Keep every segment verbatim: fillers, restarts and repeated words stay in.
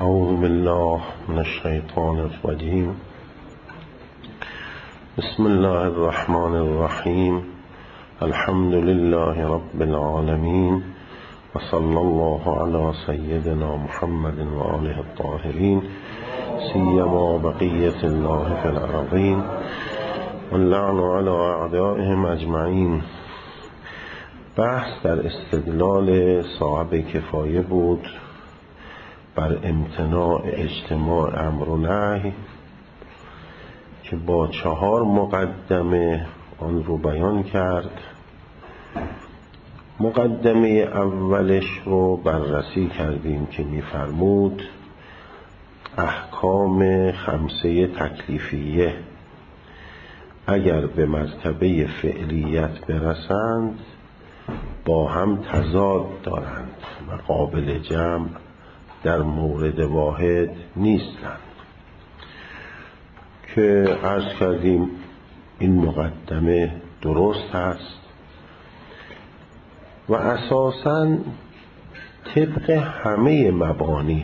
أعوذ بالله من الشيطان الرجيم. بسم الله الرحمن الرحيم. الحمد لله رب العالمين، وصلى الله على سيدنا محمد وآله الطاهرين، سيما بقية الله في الأرضين، واللعن على أعدائهم أجمعين. بحث در استدلال صاحب کفایه بود بر امتناع اجتماع امر و نهی که با چهار مقدمه آن رو بیان کرد. مقدمه اولش رو بررسی کردیم که می‌فرمود احکام خمسه تکلیفیه اگر به مرتبه فعلیت برسند با هم تضاد دارند و قابل جمع در مورد واحد نیستند، که عرض کردیم این مقدمه درست است و اساساً طبق همه مبانی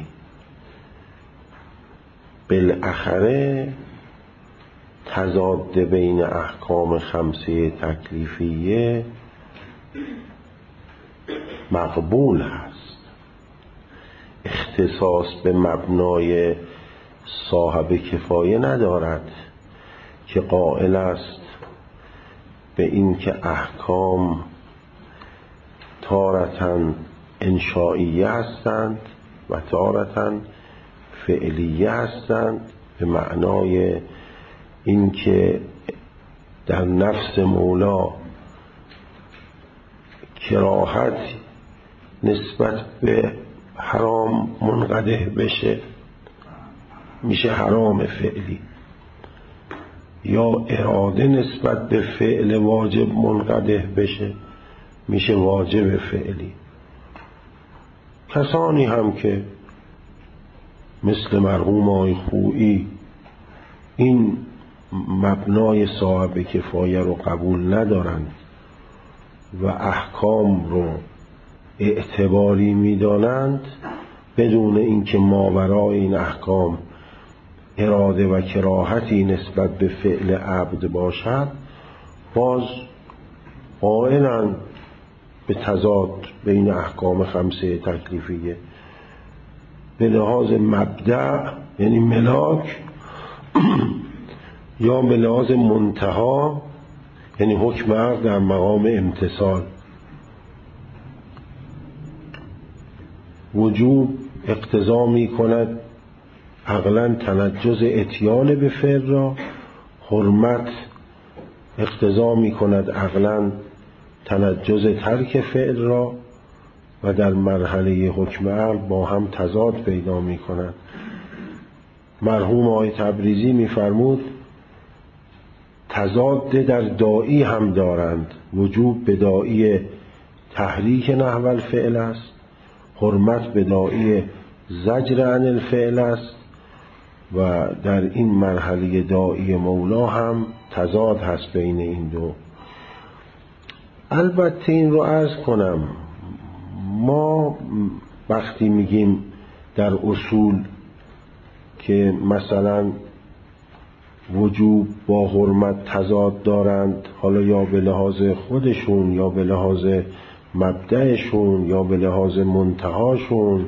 بالاخره تضاد بین احکام خمسه تکلیفیه مقبول هست. اختصاص به مبنای صاحب کفایه ندارد که قائل است به این که احکام تارةً انشائیه هستند و تارةً فعلیه هستند، به معنای این که در نفس مولا کراهت نسبت به حرام منقدح بشه میشه حرام فعلی، یا اراده نسبت به فعل واجب منقدح بشه میشه واجب فعلی. کسانی هم که مثل مرحوم آقای خویی این مبنای صاحب کفایه رو قبول ندارند و احکام رو اعتباری می‌دانند بدون اینکه ماورای این احکام اراده و کراهتی نسبت به فعل عبد باشد، باز قائلند به تضاد بین احکام خمسه تکلیفیه به لحاظ مبدأ یعنی ملاک یا به لحاظ منتها یعنی حکم عقل در مقام امتثال. وجوب اقتضا می کند عقلاً تنجز اتیان به فعل را، حرمت اقتضا می کند عقلاً تنجز ترک فعل را، و در مرحله حکم عقل با هم تضاد پیدا می کند. مرحوم آقای تبریزی می فرمود تضاد در داعی هم دارند. وجوب به داعی تحریک نحو الفعل است، حرمت به داعی زجر عن الفعل است، و در این مرحله داعی مولا هم تضاد هست بین این دو. البته این رو عرض کنم، ما وقتی میگیم در اصول که مثلا وجوب با حرمت تضاد دارند، حالا یا به لحاظ خودشون یا به لحاظ مبدأشون یا به لحاظ منتهاشون،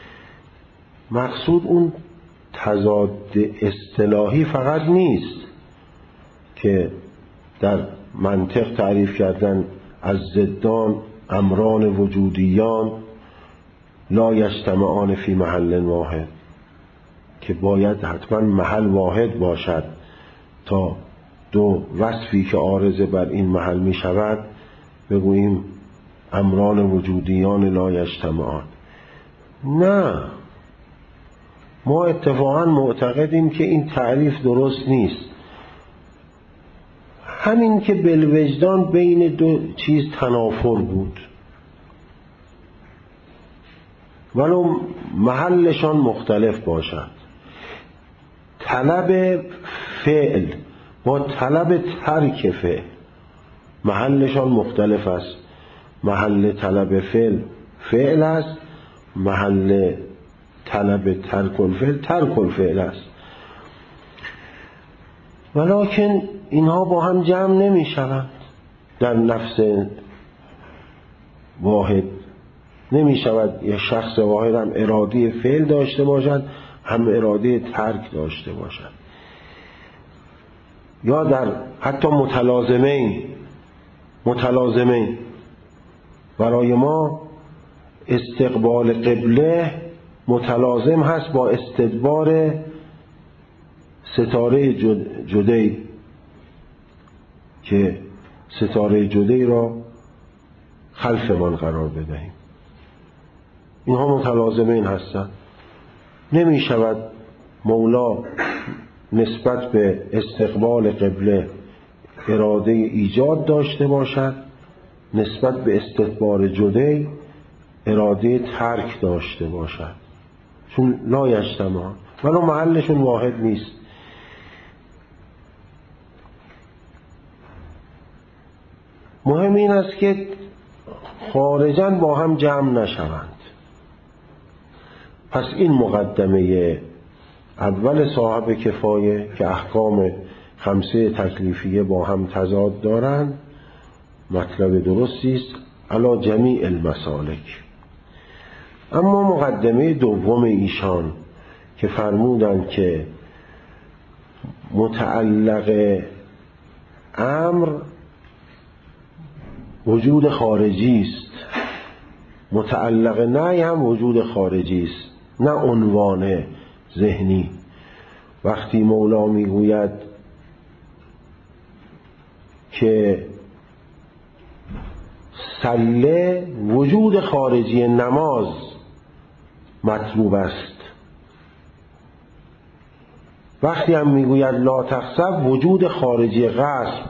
مقصود اون تضاد اصطلاحی فقط نیست که در منطق تعریف کردن از ضدان امران وجودیان لا یجتمعان فی محل واحد، که باید حتما محل واحد باشد تا دو وصفی که عارض بر این محل می شود بگوییم امران وجودیان لا یجتمعان. نه، ما اتفاقا معتقدیم که این تعریف درست نیست. همین که بالوجدان بین دو چیز تنافر بود ولو محلشان مختلف باشد، طلب فعل با طلب ترک فعل محلشان مختلف است. محل طلب فعل فعل است، محل طلب ترک الفعل ترک الفعل است، ولکن اینها با هم جمع نمی شوند. در نفس واحد نمی شود یک شخص واحد هم اراده فعل داشته باشد هم اراده ترک داشته باشد. یا در حتی متلازمین متلازمین برای ما استقبال قبله متلازم هست با استدبار ستاره جدی، که ستاره جدی را خلفمان قرار بدهیم. اینها متلازمین هستند. نمی شود مولا نسبت به استقبال قبله اراده ایجاد داشته باشد، نسبت به استدبار جدی اراده ترک داشته باشد، چون لا یجتمعان، ولو محلشون واحد نیست. مهم این است که خارجاً با هم جمع نشوند. پس این مقدمه اول صاحب کفایه که احکام خمسه تکلیفیه با هم تضاد دارند مطلب درستی است علی جمیع المسالک. اما مقدمه دوم ایشان که فرمودند که متعلق امر وجود خارجی است، متعلق نهی هم وجود خارجی است، نه عنوان ذهنی. وقتی مولا میگوید که صله وجود خارجی نماز مطلوب است، وقتی هم میگوید لا تخسب وجود خارجی غصب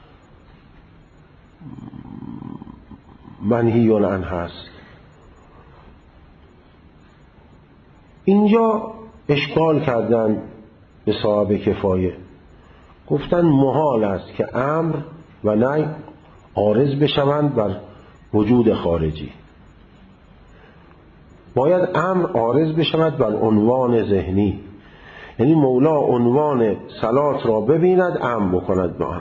منهی عنه هست. اینجا اشکال کردن به صاحب کفایه، گفتن محال است که امر و نهی عارض بشوند بر وجود خارجی. باید امر عارض بشود بر عنوان ذهنی، یعنی مولا عنوان صلات را ببیند امر بکند به آن،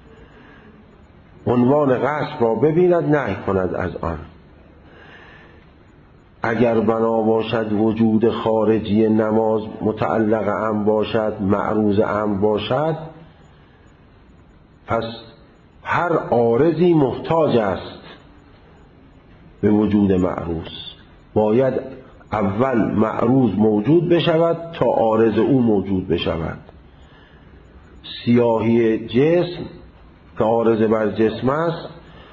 عنوان غصب را ببیند نهی کند از آن. اگر بنا باشد وجود خارجی نماز متعلق امر باشد، معروض امر باشد، پس هر عارضی محتاج است به وجود معروض. باید اول معروض موجود بشود تا عارض او موجود بشود. سیاهی جسم که عارض بر جسم است،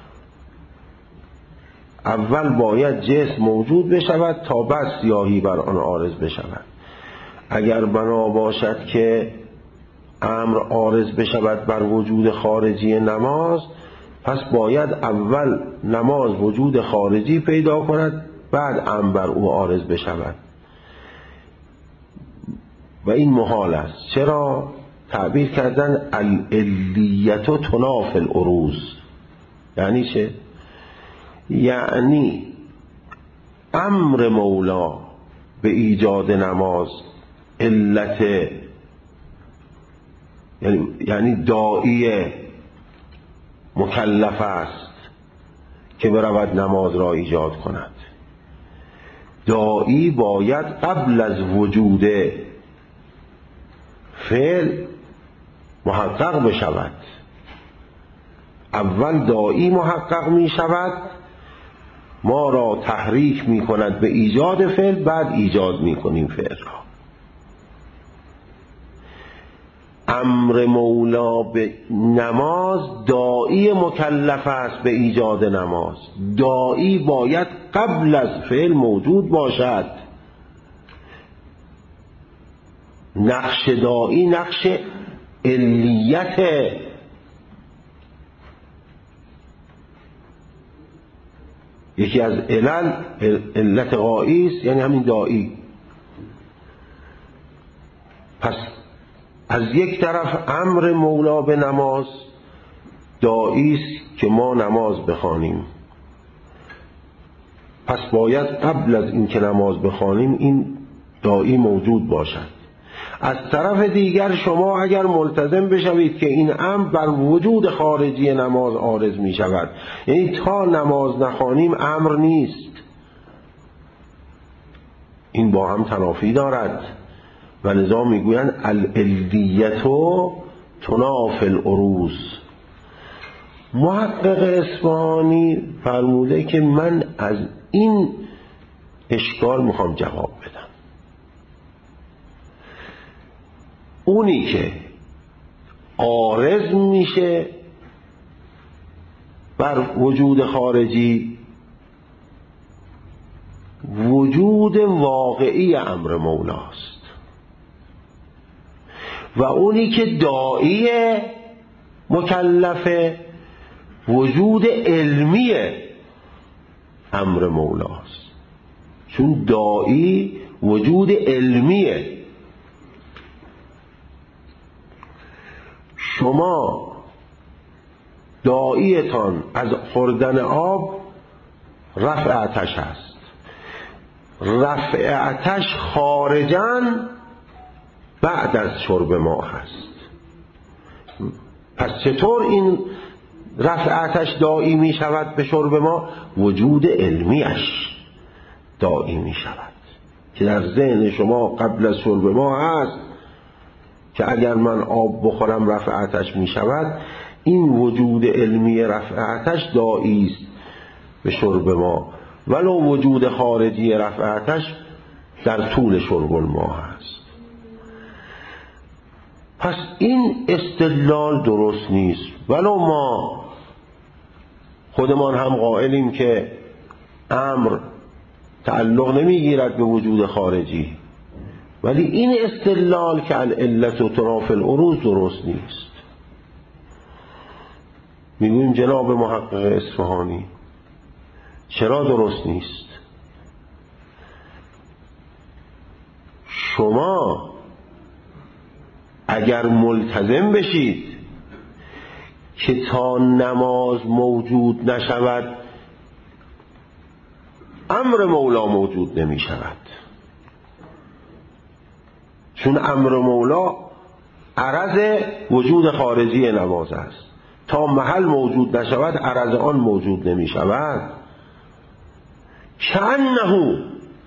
اول باید جسم موجود بشود تا بعد سیاهی بر آن عارض بشود. اگر بنا باشد که امر عارض بشود بر وجود خارجی نماز، پس باید اول نماز وجود خارجی پیدا کند بعد امر بر او عارض بشود و این محال است. چرا؟ تعبیر کردن العلیت تنافی العروض. یعنی چه؟ یعنی امر مولا به ایجاد نماز علت، یعنی یعنی داعی مکلف است که برود نماز را ایجاد کند. داعی باید قبل از وجود فعل محقق بشود. اول داعی محقق می شود، ما را تحریک می کند به ایجاد فعل، بعد ایجاد می کنیم فعل را. امر مولا به نماز داعی مکلف است به ایجاد نماز. داعی باید قبل از فعل موجود باشد. نقش داعی نقش علیت، یکی از علل علت غایی است، یعنی همین داعی. پس از یک طرف امر مولا به نماز داعی است که ما نماز بخوانیم، پس باید قبل از اینکه نماز بخوانیم این داعی موجود باشد. از طرف دیگر شما اگر ملتزم بشوید که این امر بر وجود خارجی نماز عارض می شود، یعنی تا نماز نخوانیم امر نیست، این با هم تنافی دارد و لذا میگویند العلدیتو تنافی العروض. محقق اصفهانی فرموده که من از این اشکال میخوام جواب بدم. اونی که عارض میشه بر وجود خارجی وجود واقعی امر مولاست و اونی که داعی مکلفه وجود علمی امر مولاست، چون داعی وجود علمیه. شما داعیتان از خوردن آب رفع آتش است، رفع آتش خارجاً بعد از شرب ما هست. پس چطور این رفع آتش داعی می شود به شرب ما؟ وجود علمیش داعی می شود که در ذهن شما قبل از شرب ما هست که اگر من آب بخورم رفع آتش می شود. این وجود علمی رفع آتش داعی است به شرب ما، ولو وجود خارجی رفع آتش در طول شرب ما هست. پس این استدلال درست نیست، ولو ما خودمان هم قائلیم که امر تعلق نمیگیرد به وجود خارجی، ولی این استدلال که العلت و تنافی العروض درست نیست. میگویم جناب محقق اصفهانی چرا درست نیست؟ شما اگر ملتزم بشید که تا نماز موجود نشود امر مولا موجود نمی شود، چون امر مولا عرض وجود خارجی نماز است، تا محل موجود نشود عرض آن موجود نمی شود. کأنه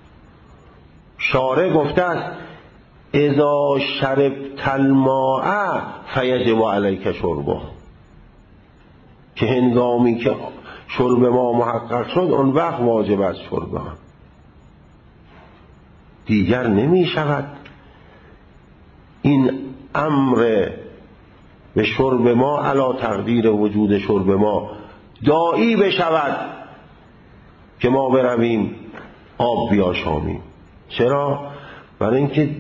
شارع گفته است اذا شربت الماء فیجب علیک شربه، که هنگامی که شرب ما محقق شد اون وقت واجب است شرب آن، دیگر نمی شود این امر به شرب ما علی تقدیر وجود شرب ما داعی بشود که ما برویم آب بیاشامیم. چرا؟ برای اینکه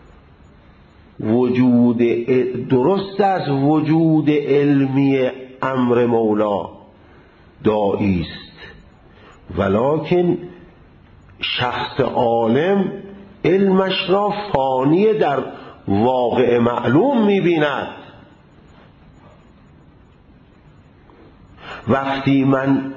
وجود درست از وجود علمی امر مولا داعی است، ولکن شخص عالم علمش را فانی در واقع معلوم می‌بیند. وقتی من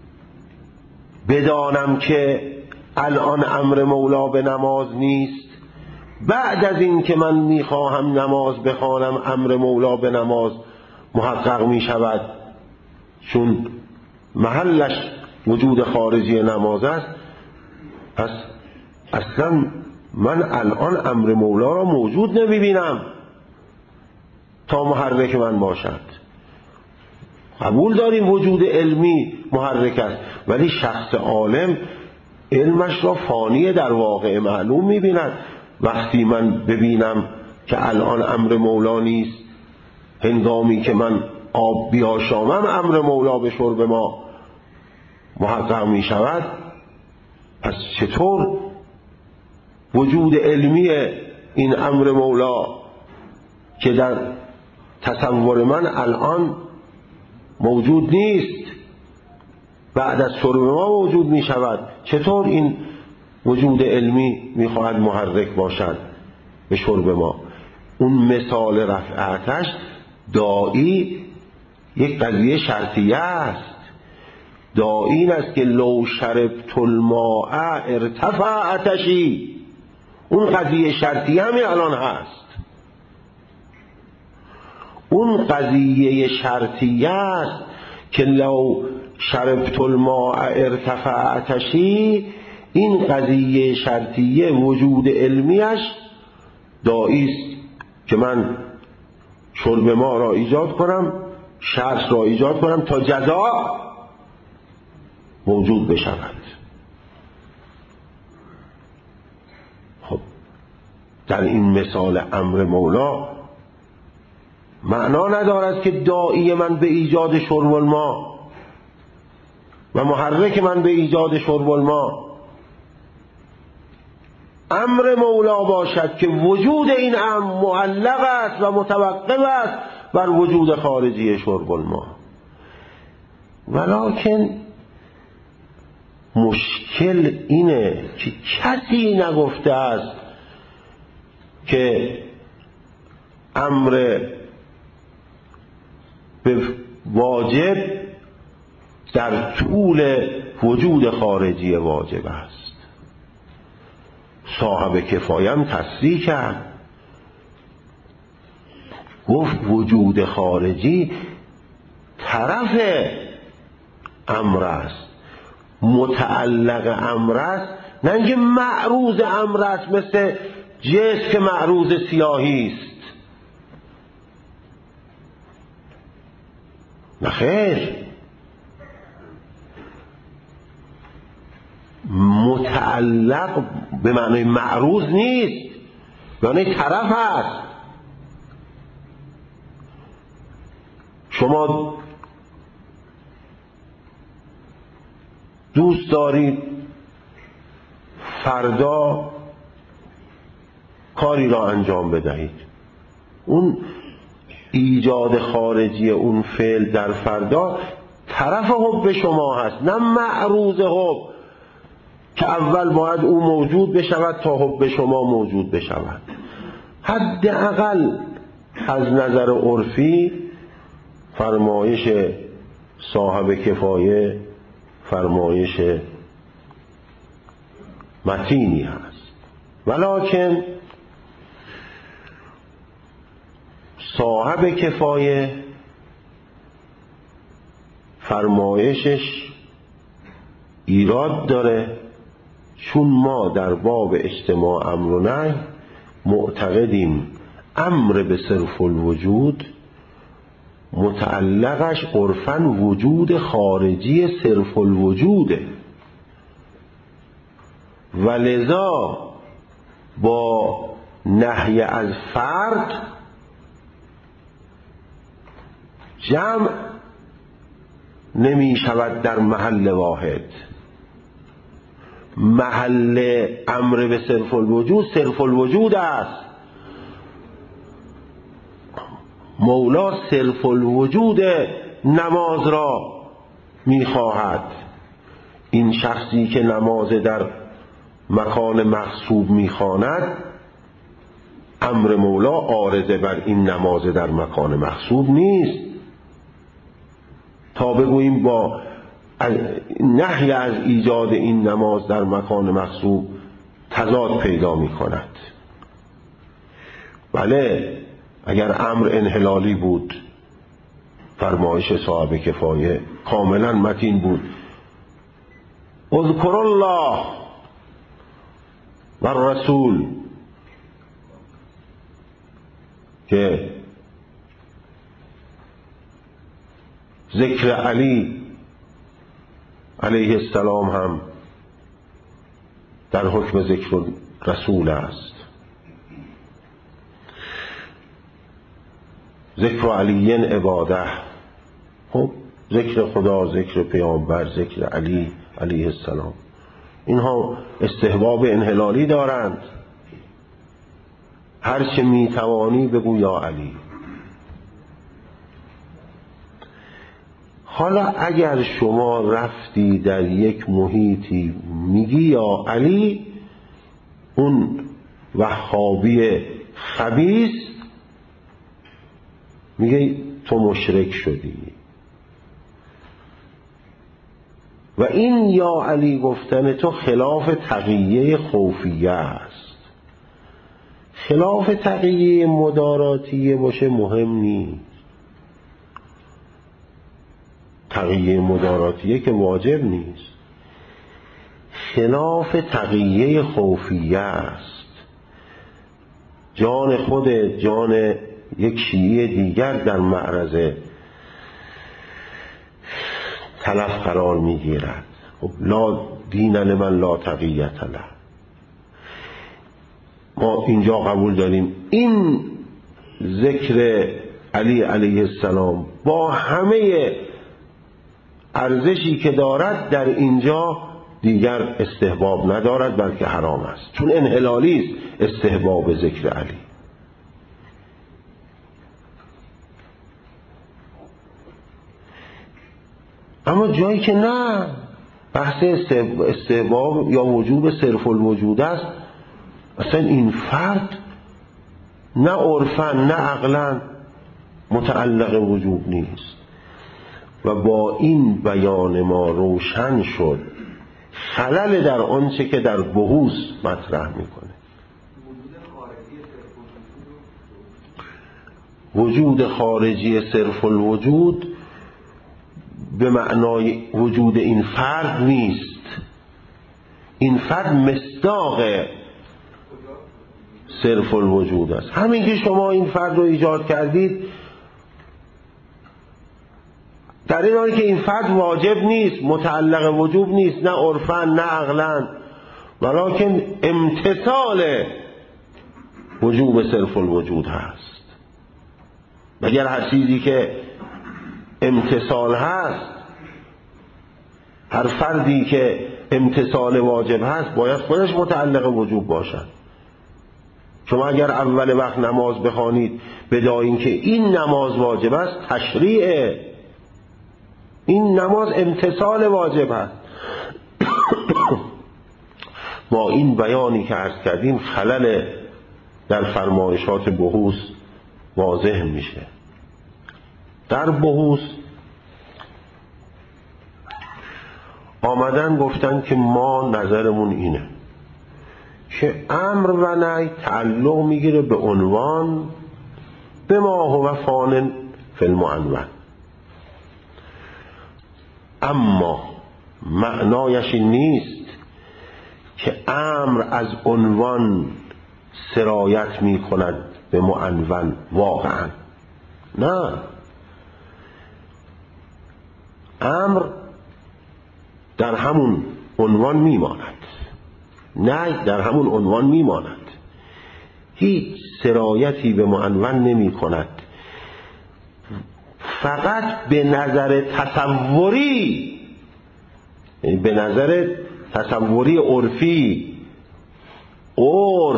بدانم که الان امر مولا به نماز نیست، بعد از این که من میخواهم نماز بخوانم امر مولا به نماز محقق می شود، چون محلش وجود خارجی نماز است. پس اصلا من الان امر مولا را موجود نمی بینم تا محرک من باشد. قبول داریم وجود علمی محرک است، ولی شخص عالم علمش را فانی در واقع معلوم می بیند. وقتی من ببینم که الان امر مولا نیست، هنگامی که من آب بیاشامم امر مولا به شرب ما محقق می شود، پس چطور وجود علمی این امر مولا که در تصور من الان موجود نیست بعد از شرب ما موجود می شود، چطور این وجود علمی می خواهد محرک باشد به شرب ما؟ اون مثال رفع آتش داعی یک قضیه شرطیه است. داعی این است که لو شربت الماء ارتفع آتشی اون قضیه شرطیه همین الان هست. اون قضیه شرطیه است که لو شربت الماء ارتفع عطشی. این قضیه شرطیه وجود علمیش داعی است که من شرب ما را ایجاد کنم، شرط را ایجاد کنم تا جزا موجود بشود. خب در این مثال امر مولا معنا ندارد که داعی من به ایجاد شرب الماء و محرک من به ایجاد شرب الماء امر مولا باشد که وجود این امر معلق است و متوقف است بر وجود خارجی شرب الماء. ولکن مشکل اینه که کسی نگفته است که امر به واجب در طول وجود خارجی واجب است. صاحب کفایه هم تصریح کرد، گفت وجود خارجی طرف امر است، متعلق امر است، نه اینکه معروض امر است مثل جسم که معروض سیاهی است. نه خیر، متعلق به معنی معروض نیست، به معنی طرف است. شما دوست دارید فردا کاری را انجام بدهید، اون ایجاد خارجی اون فعل در فردا طرف حب شما هست، نه معروض حب که اول باید او موجود بشود تا حب شما موجود بشود. حداقل از نظر عرفی فرمایش صاحب کفایه فرمایش متینی هست، ولکن صاحب کفایه فرمایشش ایراد داره، چون ما در باب اجتماع امر و نهی معتقدیم امر به صرف الوجود متعلقش عرفاً وجود خارجی صرف الوجوده، و لذا با نهی از فرد جمع نمی شود در محل واحد. محل امر به صرف الوجود صرف الوجود است. مولا صرف الوجود نماز را میخواهد. این شخصی که نماز در مکان مغصوب میخواند، امر مولا عارضه بر این نماز در مکان مغصوب نیست تا بگوییم با نهی از ایجاد این نماز در مکان مغصوب تضاد پیدا می کند. بله، اگر امر انحلالی بود فرمایش صاحب کفایه کاملا متین بود، اذکر الله و الرسول، که ذکر علی علیه السلام هم در حکم ذکر رسول است. ذکر علی عباده، خب ذکر خدا، ذکر پیامبر، ذکر علی علیه السلام، اینها استحباب انحلالی دارند. هرچه میتوانی بگو یا علی. حالا اگر شما رفتی در یک محیطی میگی یا علی، اون وهابی خبیث میگه تو مشرک شدی. و این یا علی گفتن تو خلاف تقیه خوفیه است. خلاف تقیه مداراتیه باشه مهم نیست. تقیه مداراتیه که واجب نیست، خلاف تقیه خوفیه است. جان خود جان یک شیعه دیگر در معرض تلف قرار میگیرد. خب لا دین لمن لا تقیت له. ما اینجا قبول داریم این ذکر علی علیه السلام با همه ارزشی که دارد در اینجا دیگر استحباب ندارد بلکه حرام است، چون انحلالی است استحباب ذکر علی. اما جایی که نه، بحث استحباب یا وجوب صرف الوجود است، اصلا این فرد نه عرفاً نه عقلاً متعلق وجوب نیست. و با این بیان ما روشن شد خلل در آنچه که در بحوث مطرح میکنه. وجود خارجی صرف الوجود به معنای وجود این فرد نیست. این فرد مصداق صرف الوجود است. همین که شما این فرد رو ایجاد کردید، در این حالی که این فرد واجب نیست، متعلق وجوب نیست، نه عرفاً نه عقلاً، ولکن امتثال وجوب صرف الوجود هست. مگر هر چیزی که امتثال هست، هر فردی که امتثال واجب هست باید خودش متعلق وجوب باشد. شما اگر اول وقت نماز بخوانید بدای اینکه این نماز واجب است، تشریعه. این نماز امتثال واجب است. با این بیانی که عرض کردیم خلل در فرمایشات بحوث واضح میشه. در بحوث آمدن گفتن که ما نظرمون اینه که امر و نهی تعلق میگیره به عنوان به ما هو فان فی المعنون، اما معنایش این نیست که امر از عنوان سرایت می کند به معنون واقعا. نه، امر در همون عنوان می ماند، نه در همون عنوان می ماند، هیچ سرایتی به معنون نمی کند. فقط به نظر تصوری، یعنی به نظر تصوری عرفی، عرف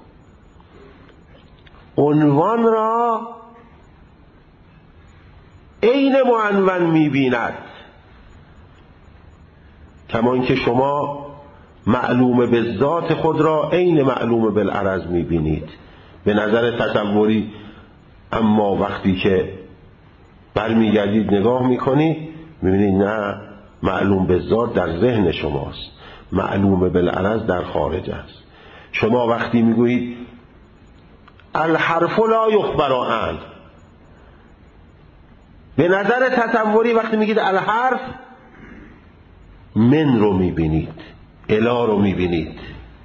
عنوان را عین معنون می‌بیند، کما اینکه شما معلوم به ذات خود را عین معلوم بالعرض می‌بینید به نظر تصوری. اما وقتی که برمیگردید نگاه میکنید میبینید نه، معلوم به ذات در ذهن شماست، معلوم بالعرض در خارج است. شما وقتی میگویید الحرف لا یخبر عنه، به نظر تصوری وقتی میگید الحرف، من رو میبینید، الا رو میبینید،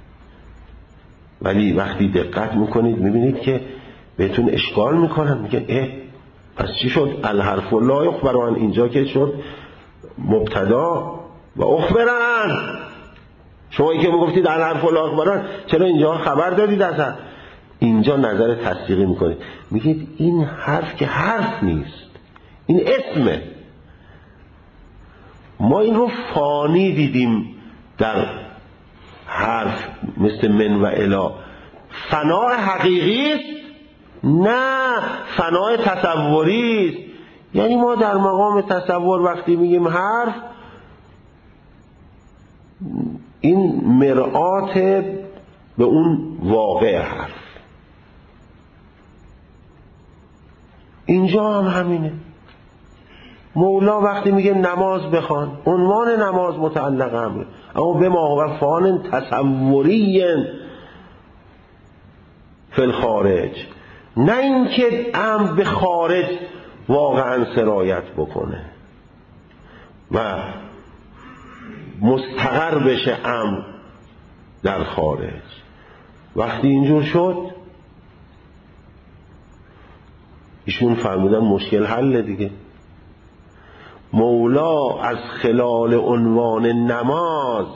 ولی وقتی دقت میکنید میبینید که بهتون اشکال میکنن، میگن اه پس چی شد؟ الحرف لا یخبر عنه اینجا که شد مبتدا و اخبر عنه. شما که میگفتید الحرف لا یخبر عنه، چرا اینجا خبر دادید؟ اصلا اینجا نظر تصدیقی میکنید، میگید این حرف که حرف نیست، این اسمه. ما این رو فانی دیدیم در حرف مثل من و الا. فناء حقیقی است؟ نه، فناء تصوری است. یعنی ما در مقام تصور وقتی میگیم حرف، این مرآت به اون واقع حرف. اینجا هم همینه. مولا وقتی میگه نماز بخوان، عنوان نماز متعلق امره، اما به ما هو فان تصوری فی الخارج، نه اینکه امر به خارج واقعا سرایت بکنه و مستقر بشه امر در خارج. وقتی اینجور شد ایشون فرمودن مشکل حل دیگه. مولا از خلال عنوان نماز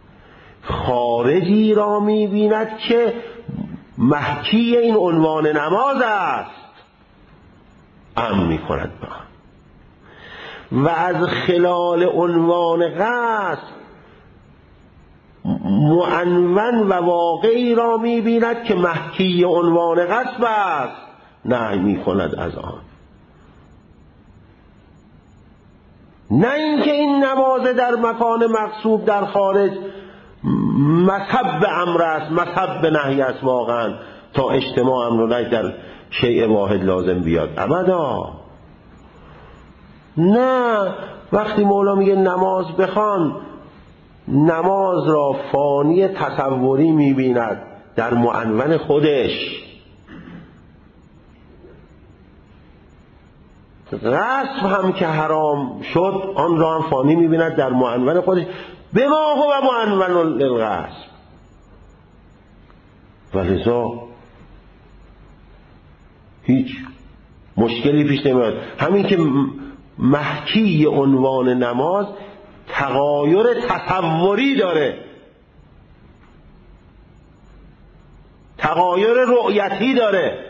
خارجی را می‌بیند که محکی این عنوان نماز است، امر می‌کند با و از خلال عنوان قصد معنون و واقعی را می‌بیند که محکی عنوان قصد است، نهی می‌کند از آن. نه اینکه این نماز در مکان مقصود در خارج مذهب امر است، مذهب نهی است واقعا، تا اجتماع امر و نهی در شیء واحد لازم بیاد، ابدا. نه، وقتی مولا میگه نماز بخوان، نماز را فانی تصوری میبیند در معنون خودش. غصب هم که حرام شد آن را هم فانی میبیند در معنون خودش، به ما هو معنون للغصب. ولذا هیچ مشکلی پیش نمیاد. همین که محکی عنوان نماز تغایر تصوری داره، تغایر رؤیتی داره.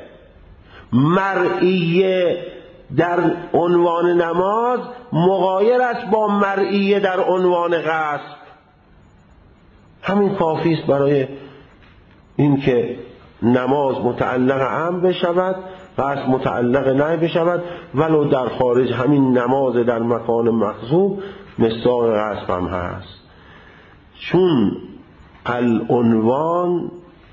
مرئیه در عنوان نماز مغایر است با مرئیه در عنوان قصد. همین کافی است برای این که نماز متعلق امر بشود، قصد متعلق نهی بشود، ولو در خارج همین نماز در مکان مغصوب مصداق قصد هم هست. چون العنوان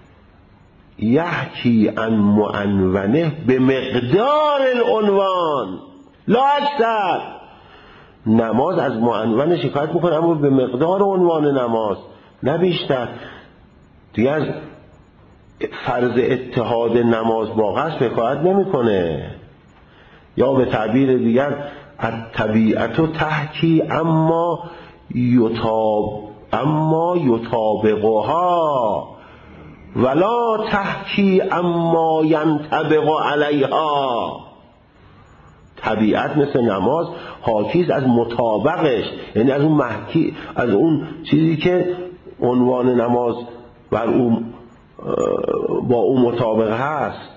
یحکی عن معنونه به مقدار العنوان لا اکثر. نماز از معنون شکایت میکنه اما به مقدار عنوان نماز، نه بیشتر. دیگه از فرض اتحاد نماز با قصد حکایت نمیکنه. یا به تعبیر دیگر الطبیعت تحکی اما یطاب اما یطابقها ولا تحکی اما ینطبق علیها. طبیعت مثل نماز حاکیست از مطابقش، یعنی از اون محکی، از اون چیزی که عنوان نماز بر اون با اون مطابق هست،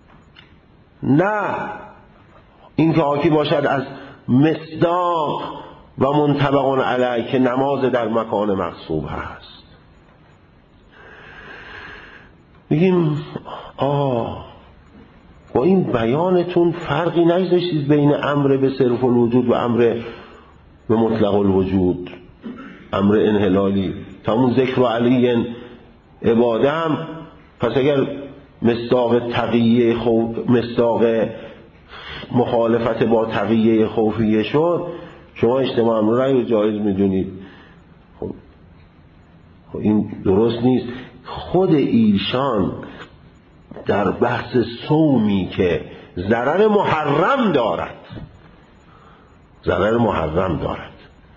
نه این که حاکی باشد از مصداق و منطبق علیه که نماز در مکان مغصوب هست. میگیم آه با این بیانتون فرقی نگذاشتید بین امر به صرف الوجود و امر به مطلق الوجود، امر انحلالی. تمون ذکر علی عبادم، پس اگر مصداق تقیه خوف، مصداق مخالفت با تقیه خوفیه شد، شما اجتماع امر رأی رو جایز میدونید. خب این درست نیست. خود ایشان در بحث صومی که ضرر محرم دارد، ضرر محرم دارد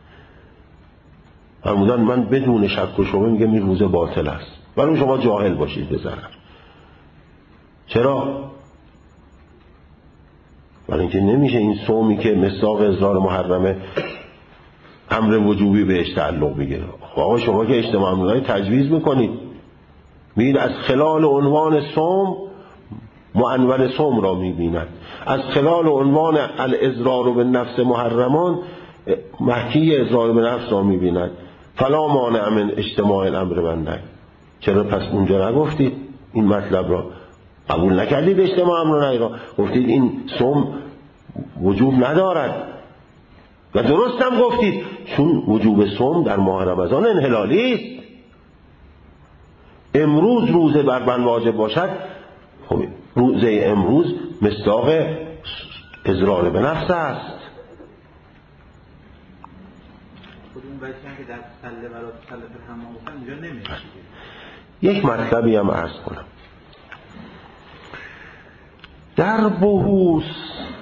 فرمودن من بدون شک و شبهه میگم این روزه باطل است، ولی شما جاهل باشید به ضرر. چرا؟ ولی اینکه نمیشه این صومی که مصداق اضرار محرمه امر وجوبی بهش تعلق بگیره. خب آقا شما که اجتماع امرای تجویز میکنید، میگید از خلال عنوان صوم معنون صوم را میبیند، از خلال عنوان الاضرار به نفس محرمان محکی اضرار به نفس را میبیند. فلا مانع من اجتماع الامر بنده. چرا پس اونجا نگفتید این مطلب را؟ قبول نکردید اجتماع امر را، گفتید این صوم وجوب ندارد و درست هم گفتید چون وجوب صوم در ماه رمضان انحلالی است. امروز روزه بر من واجب باشد، خب روزه امروز مصداق اضرار به نفس است. خود اون بچه‌ای که در سله برای سله حمام گفتن اینجا نمیاد. یک مطلبی هم عرض کنم. در بحوث،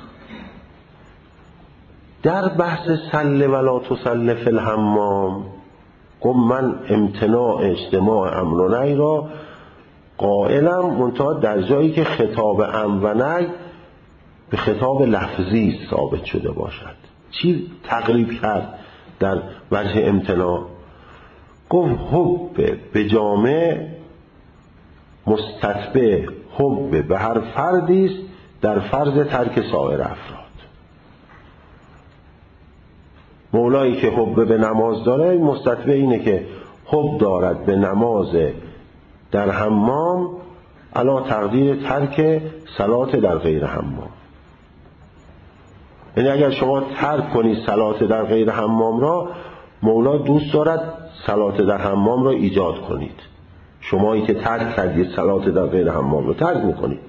در بحث سله ولا تسله فی الحمام، گفت من امتناع اجتماع امر و نهی را قائلم، منتها در جایی که خطاب امر و نهی به خطاب لفظی ثابت شده باشد. چی تقریب کرد در وجه امتناع؟ گفت حب به جامع مستتبع حب به هر فردی است در فرض ترک سایر افراد. مولایی که حب به نماز داره مستتبع اینه که حب دارد به نماز در حمام علا تقدیر ترک صلات در غیر حمام. یعنی اگر شما ترک کنید صلات در غیر حمام را، مولا دوست دارد صلات در حمام را ایجاد کنید. شمایی که ترک کردید صلات در غیر حمام را ترک میکنید.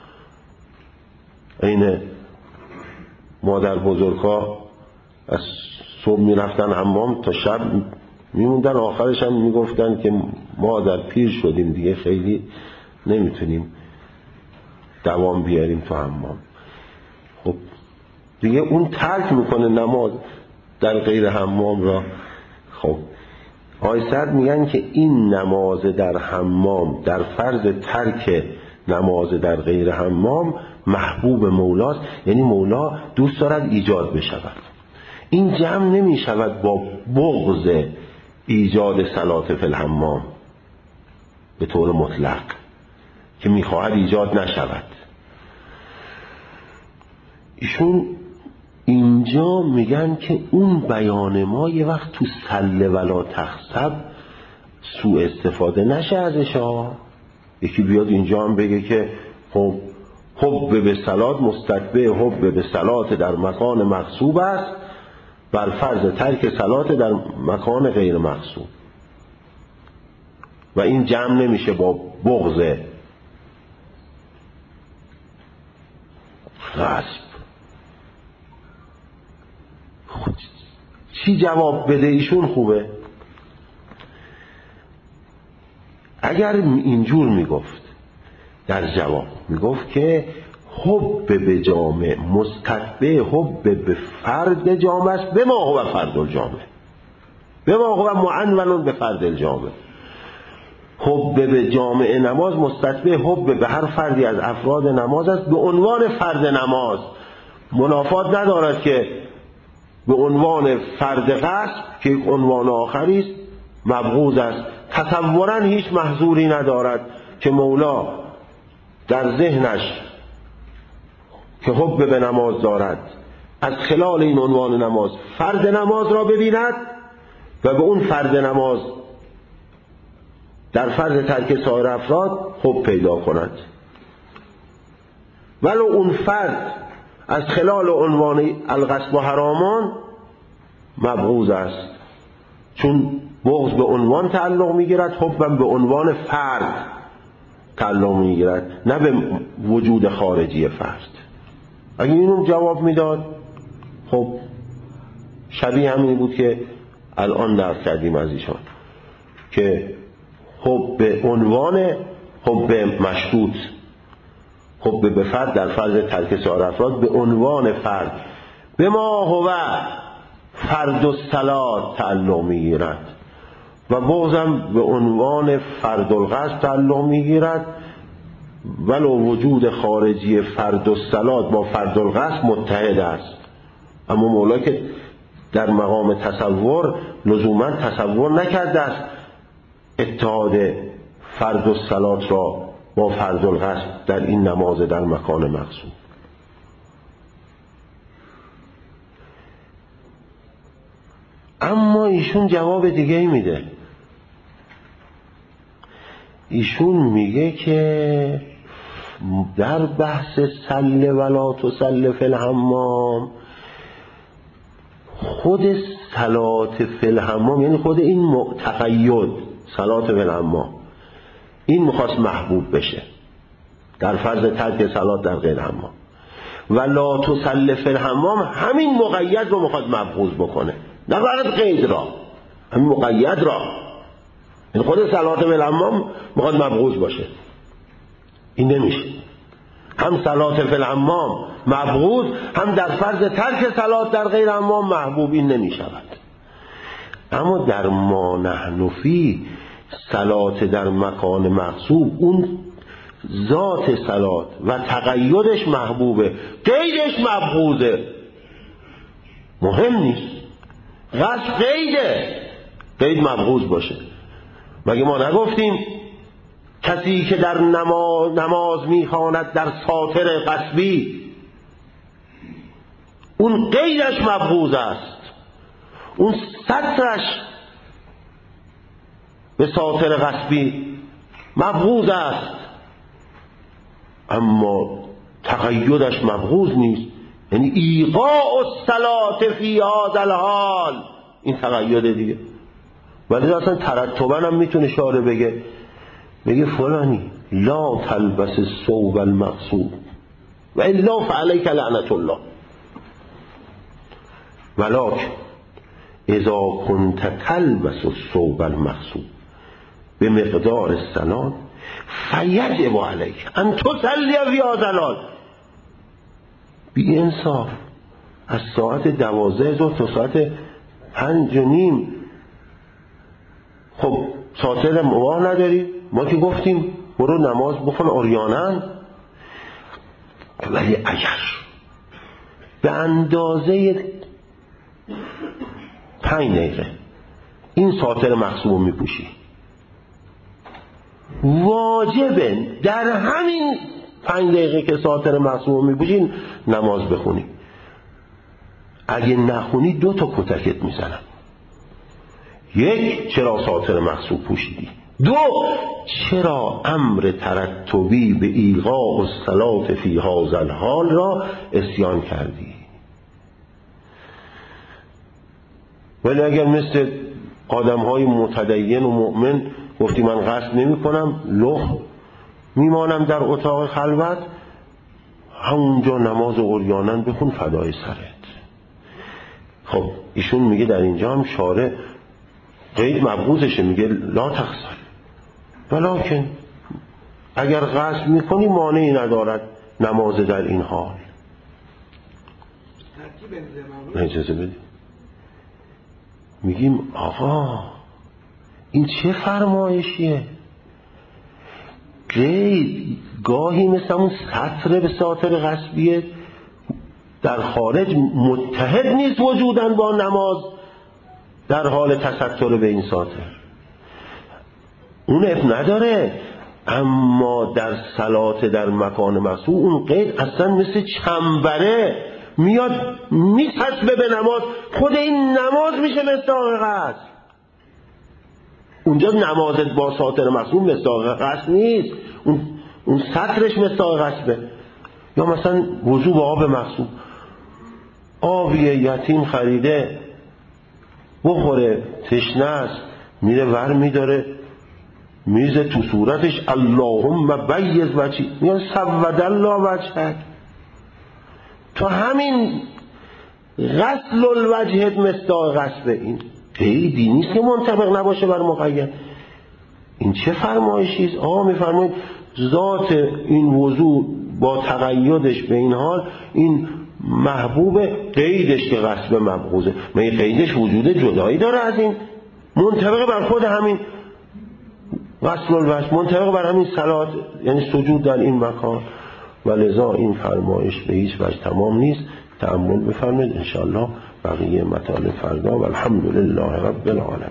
این مادر بزرگا از صبح میرفتن حمام تا شب میموندن، آخرش هم میگفتن که ما در پیر شدیم دیگه خیلی نمیتونیم دوام بیاریم تو حمام. خب دیگه اون ترک میکنه نماز در غیر حمام را. خب آقای سعد میگن که این نماز در حمام در فرض ترک نماز در غیر حمام محبوب مولاست، یعنی مولا دوست دارد ایجاد بشود. این جمع نمی شود با بغض ایجاد صلات فی الحمام به طور مطلق که میخواهد ایجاد نشود. ایشون اینجا میگن که اون بیان ما یه وقت تو سله ولا تخسب سوء استفاده نشه ازش ها. یکی بیاد اینجا هم بگه که خب حب به صلات مستتبع حب به صلات در مکان مغصوب است بر فرض ترک صلات در مکان غیر مغصوب، و این جمع نمیشه با بغض غصب. چی جواب بده ایشون خوبه؟ اگر اینجور میگفت در جواب میگفت که حب به جامع مستتبع حب به فرد جامع است به ما هو فرد الجامع، به ما هو معنون به فرد الجامع. حب به جامع نماز مستتبع حب به هر فردی از افراد نماز است به عنوان فرد نماز. منافات ندارد که به عنوان فرد قصد که یک عنوان آخری است مبغوض است. تصورا هیچ محظوری ندارد که مولا در ذهنش که حب به نماز دارد از خلال این عنوان نماز فرد نماز را ببیند و به اون فرد نماز در فرض ترک سایر افراد حب پیدا کند، ولو اون فرد از خلال عنوان الغصب و حرامان مبغوض است، چون بغض به عنوان تعلق میگیرد، حبم به عنوان فرد تعلق میگیرد نه به وجود خارجی فرد. اگه اینو جواب میداد خب شبیه همین بود که الان درس کردیم از ایشان که حب به عنوان حب مشروط حب به فرد در فرض ترک سایر افراد به عنوان فرد به ما هو فرد الصلات تعلق میگیرد و بغضم به عنوان فرد القصد تعلق میگیرد، ولو وجود خارجی فرد الصلات با فرد القصد متحد است. اما مولا که در مقام تصور لزوما تصور نکرده است اتحاد فرد الصلات را با فرد القصد در این نماز در مکان مقصود. اما ایشون جواب دیگه ای میده. ایشون میگه که در بحث سله ولا تسله فی الحمام خود صلات فی الحمام یعنی خود این تقید صلات فی الحمام این میخواست محبوب بشه در فرض ترک صلات در غیر حمام، ولا تسله فی الحمام همین مقید رو میخواد مبغوض بکنه، نه فقط قید را، همین مقید را، این خود صلات فی الحمام میخواد مبغوض باشه. این نمیشه. هم صلات فی الحمام مبغوض، هم در فرض ترک صلات در غیر حمام محبوب. این نمی شود. اما در ما نحن فی صلات در مکان مغصوب، اون ذات صلات و تقیدش محبوبه، قیدش مبغوضه. مهم نیست، قصد قیده، قید مبغوض باشه. مگه ما نگفتیم کسی که در نماز, نماز میخواند در ساتر قصبی، اون قیدش مبغوض است، اون سترش به ساتر قصبی مبغوض است، اما تقیدش مبغوض نیست. یعنی ایقاع الصلاة فی هذا الحال، این تقید دیگه. ولی اصلا ترتبا هم میتونه شاره بگه بگه فلانی لا تلبس الثوب المغصوب و الا فعلیک لعنت الله، ولکن اذا كنت تلبس الثوب المغصوب بمقدار الصلاة فیجب علیک ان تصلی فی هذا الحال. بی انصاف، از ساعت دوازده ظهر تا ساعت پنج و نیم خب ساتر مباح نداری؟ ما که گفتیم برو نماز بخون عریاناً. ولی اگر به اندازه پنج دقیقه این ساتر مغصوب میپوشی، واجبه در همین پنج دقیقه که ساتر مغصوب میپوشی نماز بخونی. اگه نخونی دو تا کتکت میزنم. یک، چرا ساتر مغصوب پوشیدی؟ دو، چرا امر ترتبی به ایقاع الصلاة فی هذا الحال را عصیان کردی؟ ولی اگر مثل آدم های متدین و مؤمن گفتی من قصد نمی کنم، لخ میمانم در اتاق خلوت، همونجا نماز عریانا بخون فدای سرت. خب ایشون میگه در اینجا هم شارع قید مبغوضشه، میگه لا تقصر، ولکن اگر قصد میکنی مانعی ندارد نماز در این حال. اجازه بدی. میگیم آقا این چه فرمایشیه؟ قید گاهی مثل اون سطر به ساتر قصبیه در خارج متحد نیست وجودن با نماز در حال تستر به این ساتر، اون اف نداره. اما در صلات در مکان مغصوب اون قید اصلا مثل چنبره میاد میچسبه به نماز، خود این نماز میشه مصداق قصد. اونجا نمازت با ساتر مغصوب مصداق قصد نیست، اون اون سطرش مصداق قصده. یا مثلا وضو با آب مغصوب، آبی یتیم خریده بخوره تشنه است، میره ور میداره میزه تو صورتش اللهم بیض وجهی، میگن سود الله وجهک. تو همین غسل الوجهت مصداق غسل. این قیدی نیست که منطبق نباشه بر مقید. این چه فرمایشیست؟ آقا میفرمایید ذات این وضوع با تقیدش به این حال این محبوب، قیدش که غصب مبغوضه. مگه قیدش وجود جدایی داره از این؟ منطبق بر خود همین غسل الوجه، منطبق بر همین صلات، یعنی سجود در این مکان. و لذا این فرمایش به هیچ وجه تمام نیست. تأمل بفرمایید انشاءالله بقیه مطالب فردا. و الحمدلله رب العالمین.